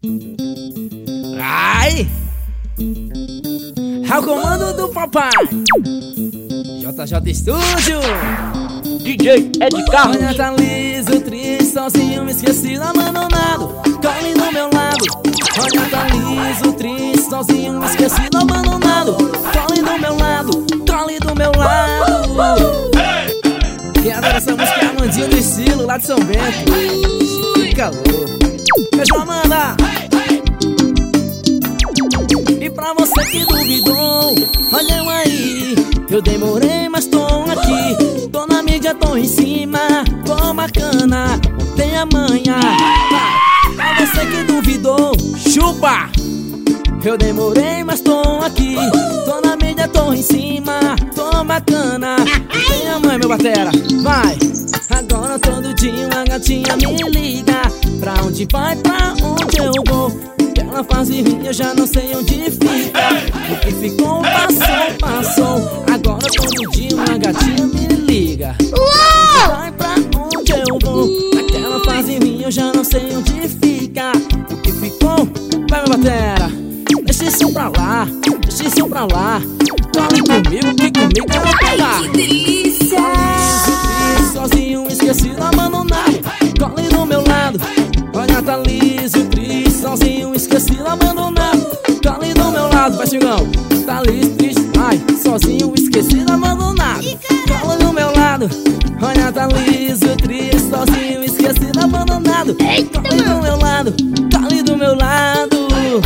Ai! É o comando do papai JJ Studio. DJ Ed Carlos. Olha, tá liso, triste, sozinho, esquecido, abandonado. Cole do meu lado. Olha, tá liso, triste, sozinho, esquecido, abandonado. Cole do meu lado, cole do meu lado. Quem adora essa música é a Amandinha do Estilo, lá de São Bento. Fica louco. Beijo, Amanda. E pra você que duvidou, olha eu aí. Eu demorei, mas tô aqui. Tô na mídia, tô em cima. Tô bacana, tem a manha. Pra você que duvidou, chupa. Eu demorei, mas tô aqui. Tô na mídia, tô em cima. Tô bacana, tem a manha, meu batera. Vai! Agora todo dia uma gatinha me liga. Pra onde vai, pra onde eu vou? Ela faz e ri, eu já não sei onde fica. O que ficou, passou, passou. Agora todo dia uma gatinha me liga. Vai pra onde eu vou? Aquela faz e ri, eu já não sei onde fica. O que ficou, vai minha batera. Deixa isso pra lá, deixa isso pra lá. Fale comigo, que comigo eu vou pegar. Que delícia! Sozinho, esquecido, abandonado. Cole do meu lado. Olha, tá liso, triste, sozinho, esquecido, abandonado. Cole do meu lado, vai Chingão. Tá liso, triste, ai, sozinho, esquecido, abandonado. Cole do meu lado. Olha, tá liso, triste, sozinho, esquecido, abandonado. Cole do meu lado, cole do meu lado.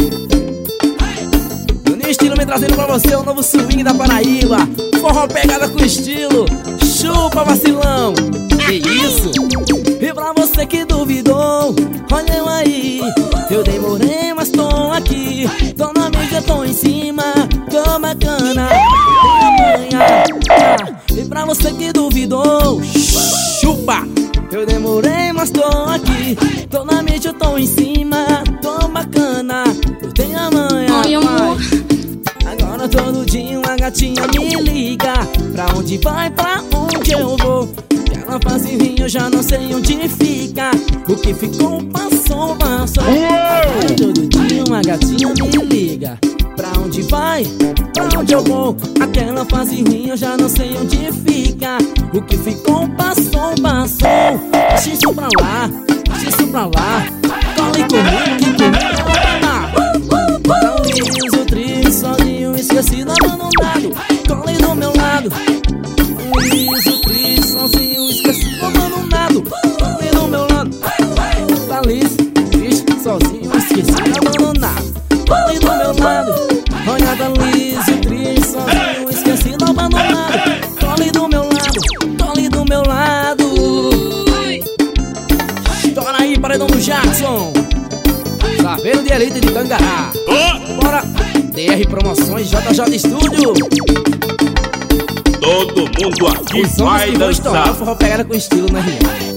No estilo me trazendo pra você o novo swing da Paraíba. Forró pegada com estilo. Chupa, vacilão. Que isso? E pra você que duvidou, olha eu aí. Eu demorei, mas tô aqui. Tô na mídia, tô em cima. Tô bacana, tem amanhã. E pra você que duvidou, chupa. Eu demorei, mas tô aqui. Tô na mídia, tô em cima. Tô bacana, eu tenho amanhã. Ai, amor. Agora todo dia uma gatinha me liga. Pra onde vai, pra onde eu vou? Ela faz e rim, eu já não sei onde fica. O que ficou, passou, passou. Agora todo dia uma gatinha me liga. Pra onde vai, pra onde eu vou? Aquela faz e rim, eu já não sei onde fica. O que ficou, passou, passou. Deixa isso pra lá, deixa isso pra lá. Cole comigo, que comigo eu vou pegar. Tá liso, triste, sozinho, esquecido, abandonado. Cole do meu lado. Liso, triste, sozinho, esquecido, abandonado. Cole do meu lado. Tá liso, triste, sozinho, esquecido, abandonado. Cole do meu lado. Olha, tá liso, triste, sozinho, esquecido, abandonado. Cole do meu lado, cole do meu lado. Estoura aí, paredão do Jackson. Saveiro de elite de Tangará. Bora! DR Promoções, JJ Studio. Todo mundo aqui Os homens vai que vão estourar, dançar. forró pegada com estilo, né, Ria?